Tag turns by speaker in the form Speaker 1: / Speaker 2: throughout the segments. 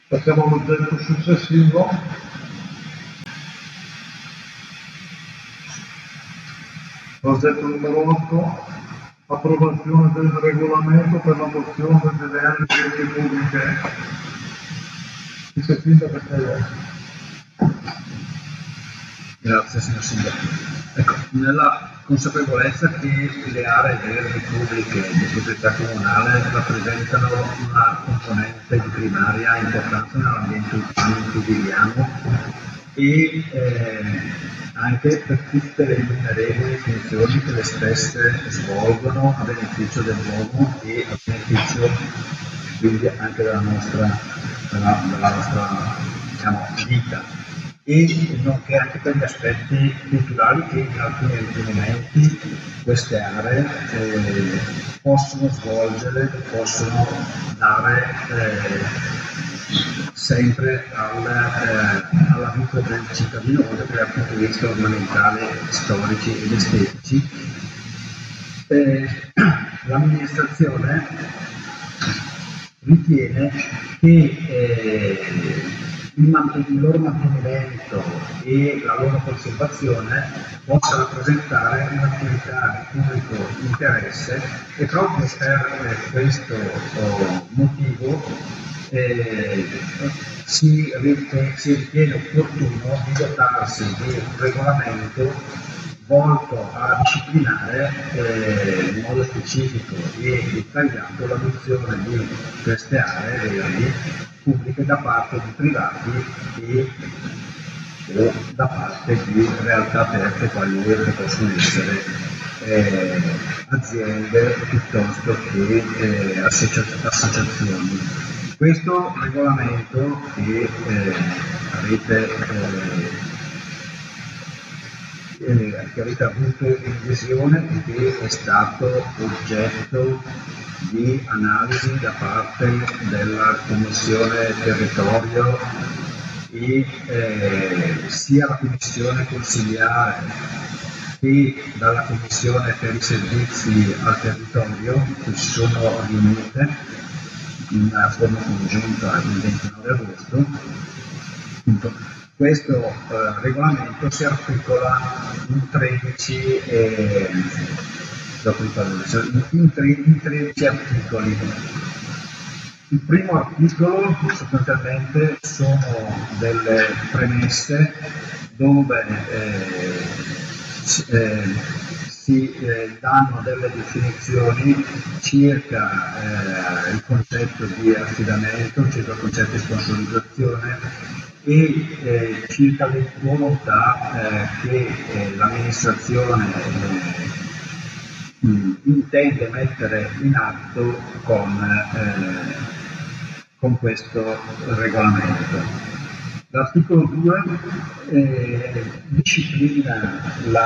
Speaker 1: Passiamo all'oggetto successivo. Oggetto numero 8, approvazione del regolamento per l'adozione delle aree di pubbliche. Chi si finta per te?
Speaker 2: Grazie signor Sindaco. Ecco, nella consapevolezza che le aree verdi pubbliche di proprietà comunale rappresentano una componente di primaria importanza nell'ambiente urbano in cui viviamo e anche per tutte le innumerevoli funzioni che le stesse svolgono a beneficio dell'uomo e a beneficio quindi anche della nostra diciamo, vita, e nonché anche per gli aspetti culturali che in alcuni momenti queste aree possono svolgere, possono dare sempre alla vita del cittadino, oltre che dal punto di vista ornamentale, storici ed estetici. L'amministrazione ritiene che il loro mantenimento e la loro conservazione possa rappresentare un'attività di pubblico interesse e proprio per questo motivo si ritiene opportuno di dotarsi di un regolamento volto a disciplinare in modo specifico e dettagliato l'adozione di queste aree verdi pubbliche da parte di privati o da parte di realtà terze quali che possono essere aziende piuttosto che associazioni. Questo regolamento che avete avuto in visione e che è stato oggetto di analisi da parte della Commissione Territorio e sia la Commissione Consigliare che dalla Commissione per i servizi al territorio che si sono riunite in forma congiunta il 29 agosto. Questo regolamento si articola in 13 articoli. Il primo articolo sostanzialmente sono delle premesse dove si danno delle definizioni circa il concetto di affidamento, circa il concetto di sponsorizzazione e circa le volontà che l'amministrazione intende mettere in atto con questo regolamento. L'articolo 2 disciplina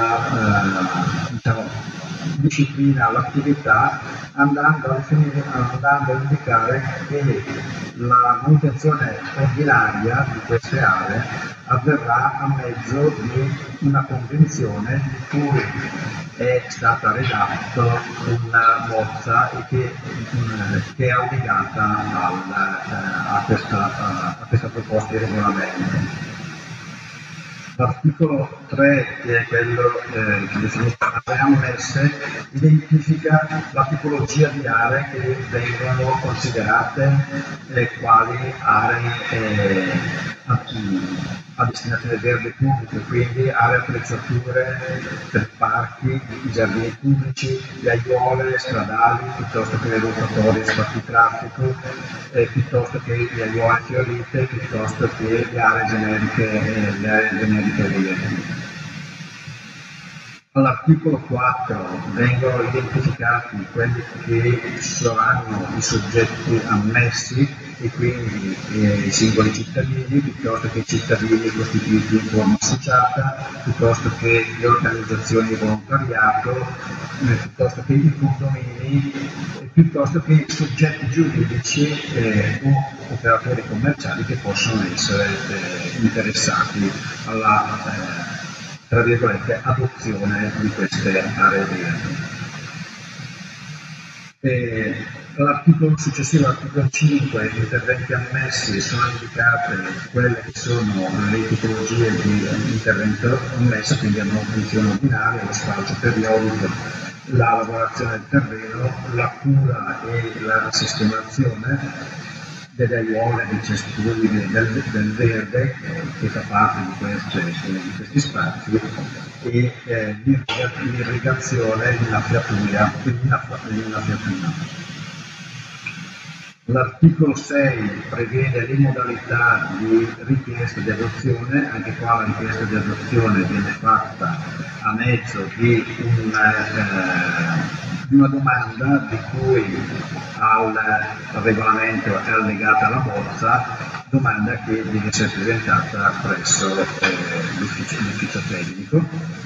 Speaker 2: l'attività andando a indicare che la manutenzione ordinaria di queste aree avverrà a mezzo di una convenzione di cui è stata redatta una bozza e che è allegata a questa proposta di regolamento. L'articolo 3, che è quello che definisce aree ammesse, identifica la tipologia di aree che vengono considerate quali aree a destinazione verde pubblico, quindi aree attrezzature per parchi, i giardini pubblici, le aiuole stradali, piuttosto che le rotatorie e spazi traffico, piuttosto che le aiuole fiorite, piuttosto che le aree generiche verdi. All'articolo 4 vengono identificati quelli che saranno i soggetti ammessi e quindi i singoli cittadini, piuttosto che i cittadini costituiti in forma associata, piuttosto che le organizzazioni di volontariato, piuttosto che i condomini, piuttosto che i soggetti giuridici o operatori commerciali che possono essere interessati alla tra virgolette adozione di queste aree verdi. L'articolo successivo, l'articolo 5, interventi ammessi, sono indicate quelle che sono le tipologie di intervento ammesso, quindi la manutenzione ordinaria, lo spalcio periodico, la lavorazione del terreno, la cura e la sistemazione delle aiuole, dei cespugli, del verde che fa parte di questi spazi e l'irrigazione, l'innaffiatura. L'articolo 6 prevede le modalità di richiesta di adozione, anche qua la richiesta di adozione viene fatta a mezzo di una domanda di cui al regolamento è allegata la bozza, domanda che deve essere presentata presso l'ufficio tecnico.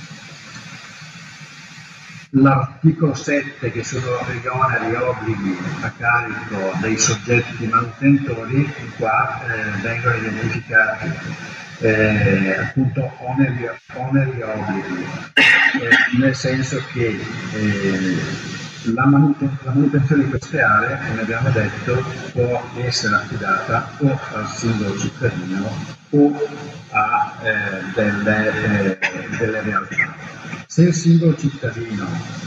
Speaker 2: L'articolo 7, che sono gli oneri e obblighi a carico dei soggetti manutentori, qua vengono identificati appunto oneri e obblighi, nel senso che la manutenzione di queste aree, come abbiamo detto, può essere affidata o al singolo cittadino o a delle realtà. Se il singolo cittadino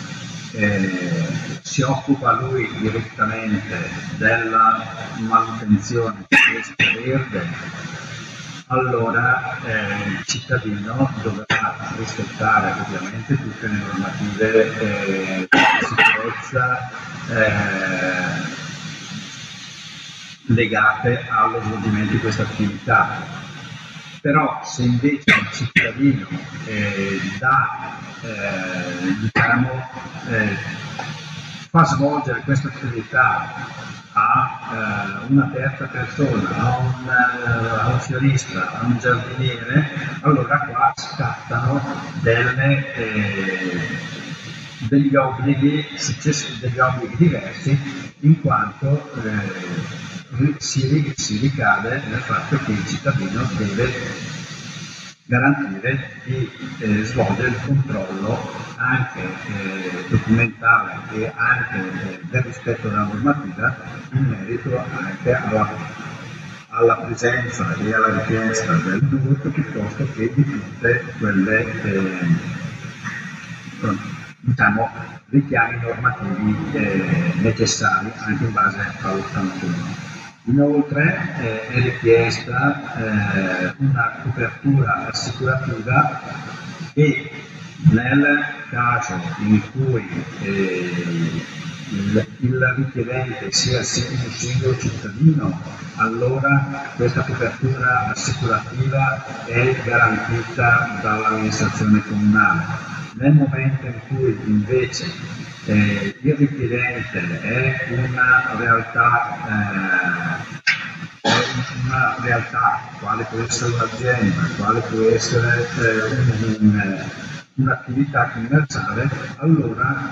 Speaker 2: si occupa lui direttamente della manutenzione di queste verde, allora il cittadino dovrà rispettare ovviamente tutte le normative di sicurezza legate allo svolgimento di questa attività. Però se invece il cittadino fa svolgere questa attività a una terza persona, a un fiorista, a un giardiniere, allora qua scattano degli obblighi diversi, in quanto si ricade nel fatto che il cittadino deve garantire di svolgere il controllo anche documentale e anche del rispetto della normativa in merito anche alla presenza e alla richiesta del DURC piuttosto che di tutte quelle richiami normativi necessari anche in base all'81. Inoltre è richiesta una copertura assicurativa e nel caso in cui il richiedente sia un singolo cittadino, allora questa copertura assicurativa è garantita dall'amministrazione comunale. Nel momento in cui invece il richiedente è una realtà, quale può essere un'azienda, quale può essere un'attività commerciale, allora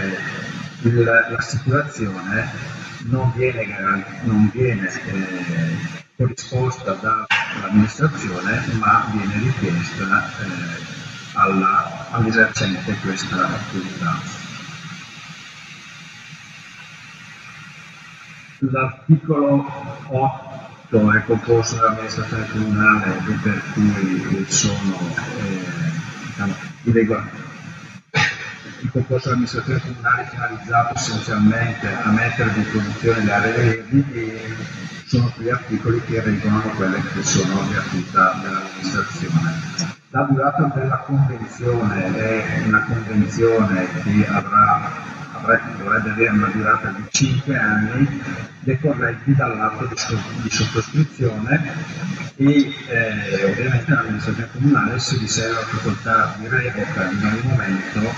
Speaker 2: l'assicurazione non viene corrisposta dall'amministrazione, ma viene richiesta all'esercente questa attività. L'articolo 8 è composto dall'amministrazione comunale e per cui sono il concorso dell'amministrazione comunale è finalizzato essenzialmente a mettere a disposizione le aree verdi e sono quegli articoli che regolano quelle che sono le attività dell'amministrazione. La durata della convenzione è una convenzione che dovrebbe avere una durata di 5 anni decorrenti dall'atto di sottoscrizione e ovviamente l'amministrazione comunale si riserva la facoltà di revoca in ogni momento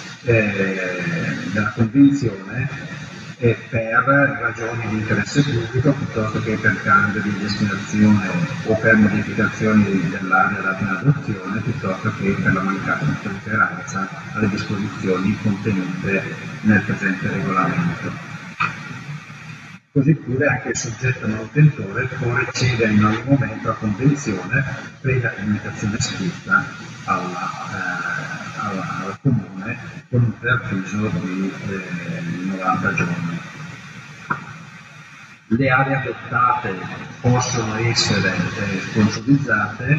Speaker 2: della convenzione per ragioni di interesse pubblico piuttosto che per cambio di destinazione o per modificazioni dell'area data in adozione piuttosto che per la mancata ottemperanza alle disposizioni contenute nel presente regolamento. Così pure anche il soggetto manutentore può recedere in ogni momento a convenzione previa comunicazione scritta al comune con un preavviso di 90 giorni. le aree adottate possono essere sponsorizzate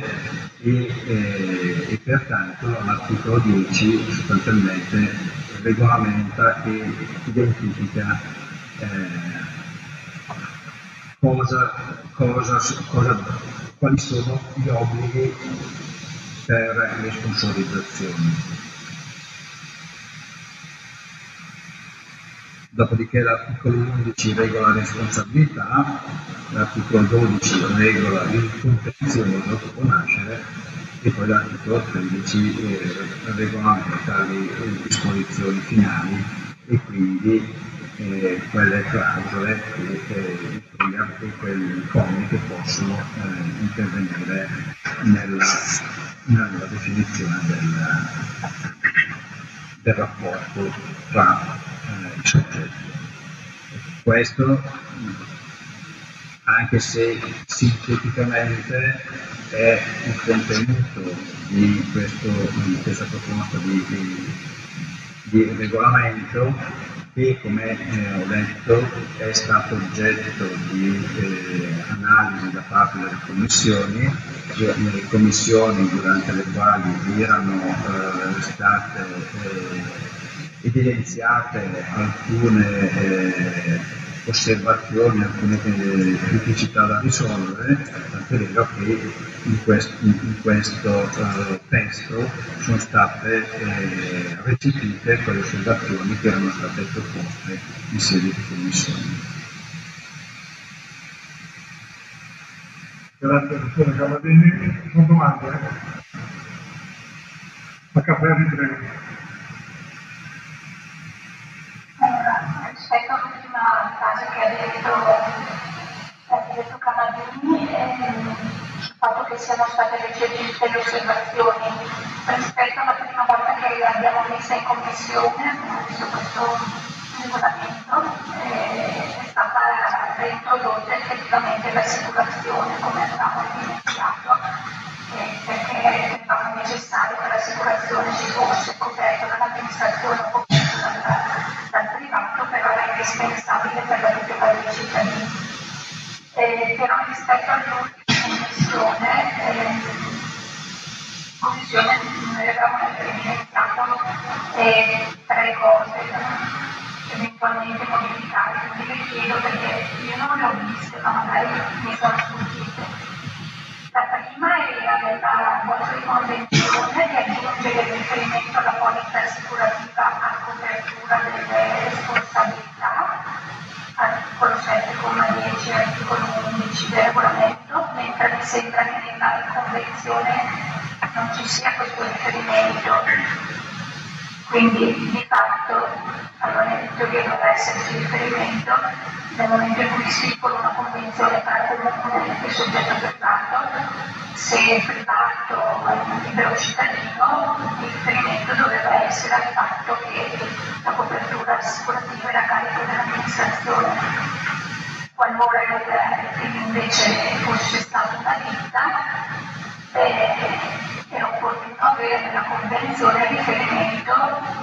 Speaker 2: e pertanto l'articolo 10 sostanzialmente regolamenta e identifica quali sono gli obblighi per le sponsorizzazioni. Dopodiché l'articolo 11 regola la responsabilità, l'articolo 12 regola il contenzioso che può nascere e poi l'articolo 13 regolamenta le disposizioni finali e quindi quelle clausole e quei commi che possono intervenire nella definizione del rapporto tra i soggetti. Questo, anche se sinteticamente è il contenuto di questa proposta di regolamento che, come ho detto, è stato oggetto di analisi da parte delle commissioni durante le quali erano state evidenziate alcune osservazioni, alcune criticità da risolvere, tant'è vero che in questo testo sono state recepite quelle osservazioni che erano state proposte in sede di commissione.
Speaker 1: Grazie, professore Cavadini. Ci sono domande? A Caprari, prego.
Speaker 3: Rispetto all'ultima frase che ha detto Cavadini, sul fatto che siano state recepite le osservazioni rispetto alla prima volta che l'abbiamo messa in commissione, abbiamo visto questo regolamento, è stata reintrodotta effettivamente l'assicurazione, come avevamo evidenziato, perché ritenevamo necessario che l'assicurazione ci fosse coperta dall'amministrazione o coperta dal privato, però era indispensabile per la tutela dei cittadini. Però rispetto all'ultima commissione noi avevamo evidenziato tre cose eventualmente modificare, quindi le chiedo perché io non le ho viste, ma magari mi sono sfuggite. La prima era della bozza di convenzione che aggiunge il riferimento alla polizza assicurativa a copertura delle responsabilità, articolo 7,10 e articolo 11 del regolamento, mentre mi sembra che nella convenzione non ci sia questo riferimento. Quindi di fatto, allora in teoria dovrà esserci riferimento nel momento in cui si stipula una convenzione tra comune e soggetto privato, se è privato è un libero cittadino, il riferimento doveva essere al fatto che la copertura assicurativa era a carico dell'amministrazione. Qualora invece fosse stata una ditta, è opportuno avere nella convenzione riferimento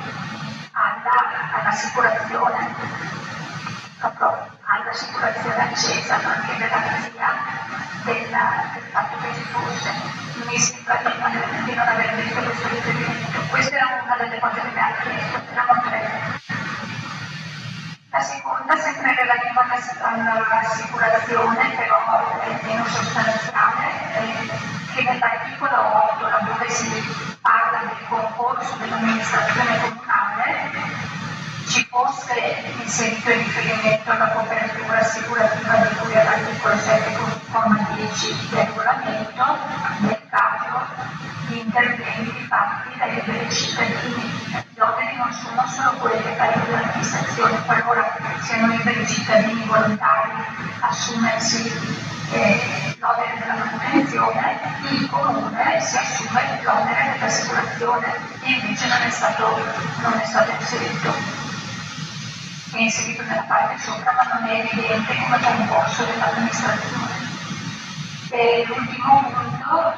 Speaker 3: all'assicurazione, proprio all'assicurazione accesa, ma anche garanzia del fatto che ci fosse. Mi sembra di non aver visto questo riferimento. Questa era una delle cose che mi hanno chiesto, erano tre. La seconda, sempre relativa all'assicurazione, però è meno sostanziale, che nell'articolo 8, laddove si parla del concorso dell'amministrazione comunale, ci fosse inserito il riferimento alla copertura assicurativa di cui all'articolo 7,10 del regolamento, nel caso di interventi fatti dai liberi cittadini. Gli oneri non sono solo quelli che carico dell'amministrazione, qualora siano liberi cittadini volontari assumersi l'onere della manutenzione, il comune si assume l'onere dell'assicurazione e invece non è stato inserito. È inserito nella parte sopra, ma non è evidente come concorso dell'amministrazione. L'ultimo punto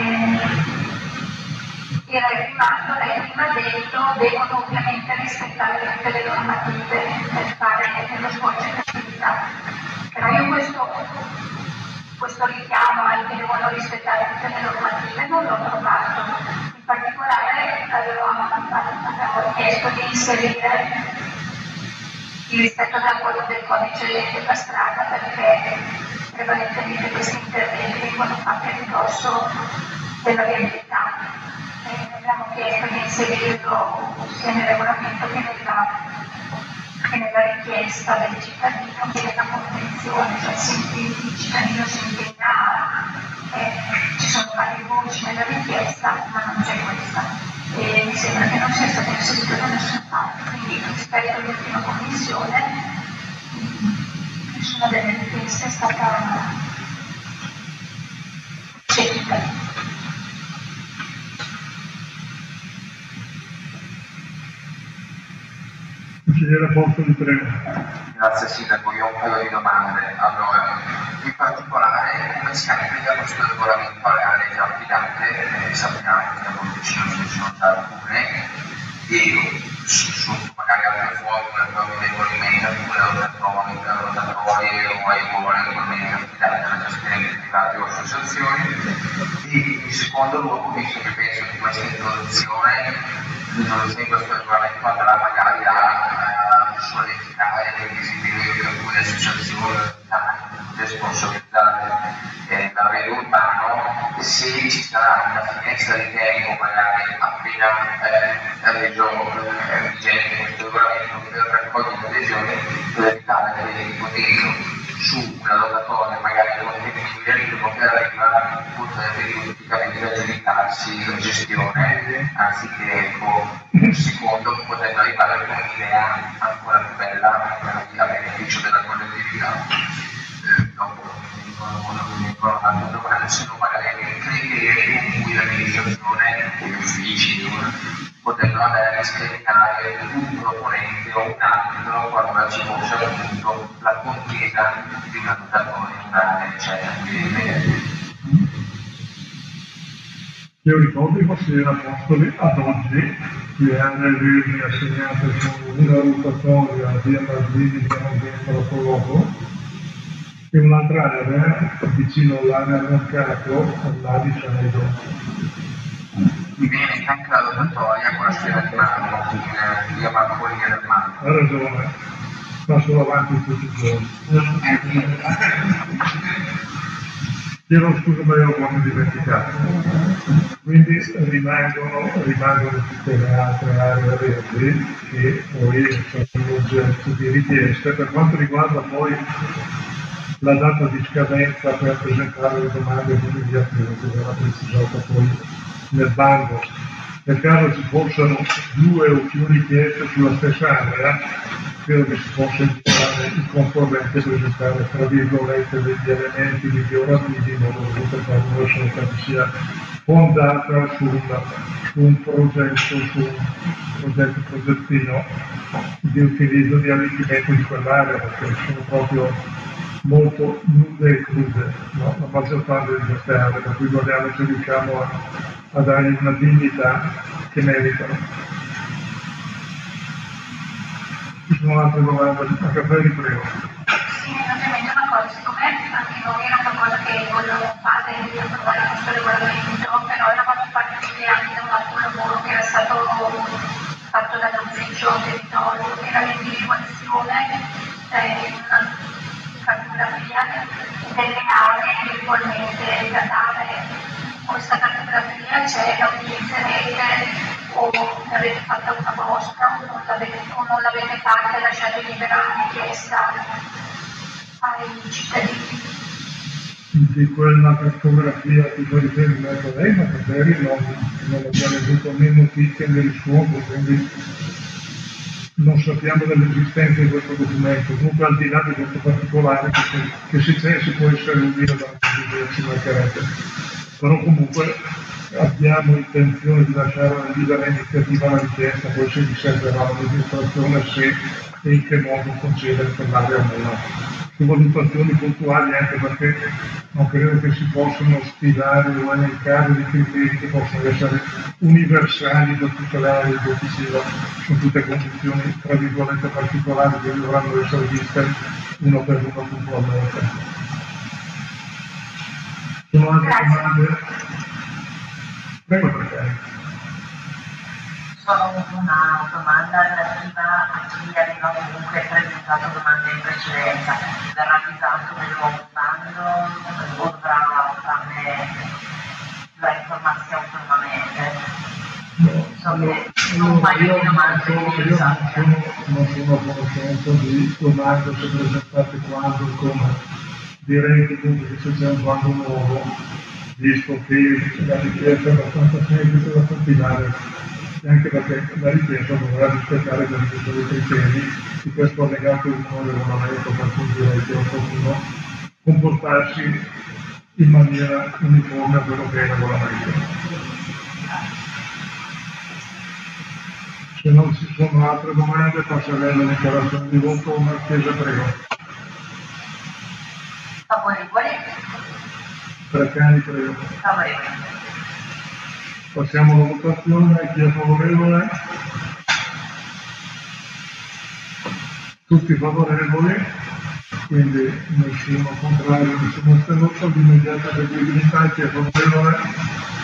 Speaker 3: era il rimando, lei prima ha detto, devono ovviamente rispettare tutte le normative nello svolgere l'attività. Ma io questo richiamo ai che devono rispettare tutte le normative non l'ho trovato. In particolare abbiamo chiesto di inserire il rispetto del codice della strada, perché prevalentemente questi interventi vengono fatti a ridosso della viabilità. Abbiamo chiesto di inserirlo sia nel regolamento che nella richiesta del cittadino che nella convenzione, cioè il cittadino si impegna, ci sono varie voci nella richiesta, ma non c'è questa. E mi sembra che non sia stato inserito da nessuna parte, quindi rispetto all'ultima commissione nessuna delle richieste è stata seguita.
Speaker 1: Consigliere Apostoli, prego.
Speaker 4: Grazie Sindaco, io ho un paio di domande. Allora, in particolare come si applica questo regolamento alle aree già affidate, sappiamo che nel vicino ce ne sono già alcune, e sotto magari altre formule proprio regolamenti, alcune lo trovano in rotatori o ai regolamenti affidati alla gestione di privati o associazioni. E in secondo luogo, visto che penso che questa introduzione di questo regolamento andrà magari a sollecitare il desiderio di alcune associazioni a responsabilizzare l'area urbano, se ci sarà una finestra di tempo magari appena reso vigente questo regolamento per raccogliere adesioni, per evitare che ipotizzo su una rotatoria magari contenibile il ritmo che arriva potrebbe ipoteticamente agilitarsi la gestione, anziché un secondo che potrebbe arrivare con un'idea ancora più bella a beneficio della collettività. Dopo vengono altre domande, se no magari i criteri con cui l'amministrazione e gli uffici potrebbero andare a discriminare un proponente o un altro qualora ci fosse appunto la contesa di una rotatoria, un'area, eccetera.
Speaker 1: Io ricordo, consigliere Apostoli, ad oggi le aree verdi assegnate sono una rotatoria via Mazzini, via Novembre a Colombo, e un'altra area vicino all'area mercato, all'Adi Cianedo.
Speaker 4: Mi viene anche la rotatoria con la sfera di Marco, via Marconia del Marco.
Speaker 1: Ha ragione, passo avanti tutti i giorni. Chiedo scusa, ma io ho dimenticato. Quindi rimangono tutte le altre aree verdi che poi sono oggetto di richieste. Per quanto riguarda poi la data di scadenza per presentare le domande e così via, credo che verrà precisata poi nel bando. Nel caso ci fossero due o più richieste sulla stessa area, credo che si possa invitare il concorrente a presentare, tra virgolette, degli elementi migliorativi in modo che questa scelta sia fondata su un progettino di utilizzo di arricchimento di quell'area, perché sono proprio molto nude e crude, no? La maggior parte di queste aree, per cui guardiamo se riusciamo a dargli una dignità che meritano. Ci sono altre domande? A caffè vi prego.
Speaker 3: Sì, ovviamente una cosa, siccome anche noi era una cosa che volevamo fare di approvare questo regolamento, però eravamo partiti anche da un altro lavoro che era stato fatto dall'ufficio territorio, che era l'individuazione cartografia delle aree eventualmente da dare. Questa cartografia c'è, la utilizzerete o ne avete fatta una vostra o non l'avete fatta e lasciate libera la richiesta ai cittadini.
Speaker 1: Di quella cartografia che fa riferimento a lei, ma magari non abbiamo avuto né notizie né riscontro, quindi non sappiamo dell'esistenza di questo documento. Comunque, al di là di questo particolare, che se c'è si può essere utile da ci mancherebbe. Però comunque abbiamo intenzione di lasciare una libera iniziativa alla richiesta, poi se vi servirà l'amministrazione se e in che modo concedere per l'area o meno. Su valutazioni puntuali, anche perché non credo che si possano stilare o elencare dei criteri che possono essere universali per tutte le aree di sono tutte condizioni tra virgolette particolari che dovranno essere viste uno per uno puntualmente. Sono altre domande? Prego, perché?
Speaker 5: Solo una domanda relativa a chi aveva comunque presentato domande in precedenza. Verrà avvisato del nuovo bando o dovrà informarsi autonomamente? So che un paio di domande
Speaker 1: Io non sono a conoscenza di domande se presentate quando e come. Direi che comunque se c'è un bando nuovo, visto che la richiesta è abbastanza semplice da compilare, e anche perché la richiesta dovrà rispettare quelli che sono i criteri di questo allegato di nuovo regolamento, per cui direi che opportuno comportarsi in maniera uniforme a quello che è il regolamento. Se non ci sono altre domande, passerei alla dichiarazione di voto. Marchese, prego.
Speaker 5: Favorevoli?
Speaker 1: Treccani, prego.
Speaker 5: Favorevoli.
Speaker 1: Passiamo alla votazione. Chi è favorevole? Tutti favorevoli, quindi nessuno contrario, nessuno astenuto. Di immediata eseguibilità. Chi è favorevole?